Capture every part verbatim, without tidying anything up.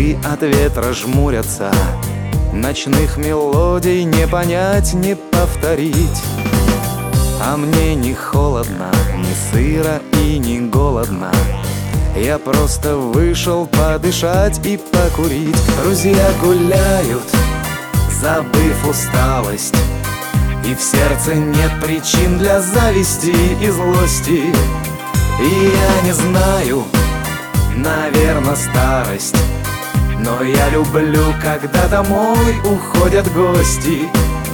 Цветы от ветра жмурятся, ночных мелодий не понять, не повторить. А мне не холодно, не сыро и не голодно. Я просто вышел подышать и покурить. Друзья гуляют, забыв усталость, и в сердце нет причин для зависти и злости. И я не знаю, наверно, старость, но я люблю, когда домой уходят гости.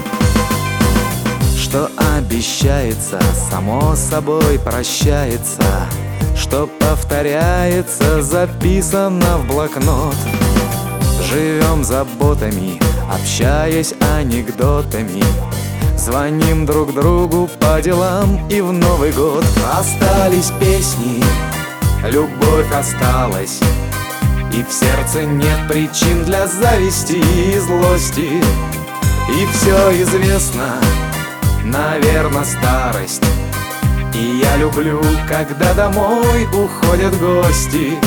Что обещается, само собой прощается, что повторяется, записано в блокнот. Живем заботами, общаясь анекдотами, звоним друг другу по делам и в Новый год. Остались песни, любовь осталась, и в сердце нет причин для зависти и злости. И все известно, наверно, старость, и я люблю, когда домой уходят гости.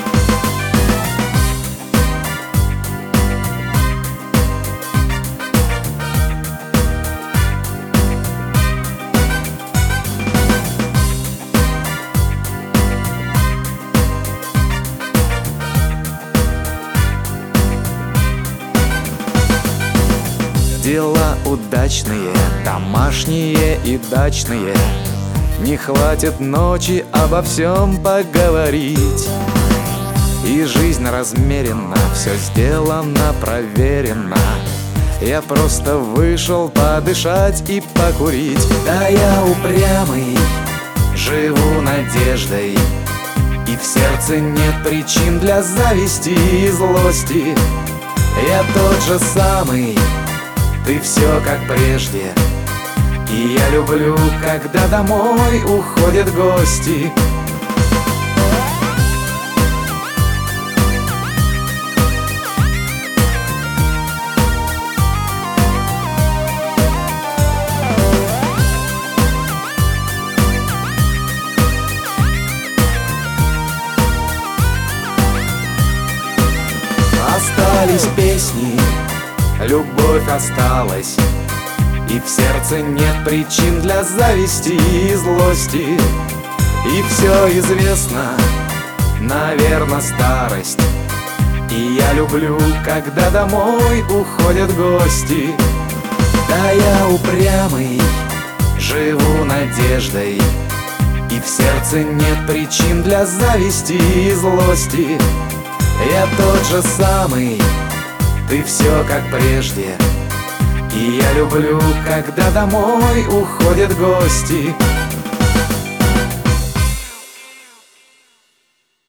Дела удачные, домашние и дачные, не хватит ночи обо всем поговорить. И жизнь размерена, все сделано, проверено. Я просто вышел подышать и покурить. Да я упрямый, живу надеждой, и в сердце нет причин для зависти и злости. Я тот же самый, ты все как прежде, и я люблю, когда домой уходят гости. Остались песни, любовь осталась, и в сердце нет причин для зависти и злости. И все известно, наверно, старость, и я люблю, когда домой уходят гости. Да я упрямый, живу надеждой, и в сердце нет причин для зависти и злости. Я тот же самый, ты все как прежде, и я люблю, когда домой уходят гости.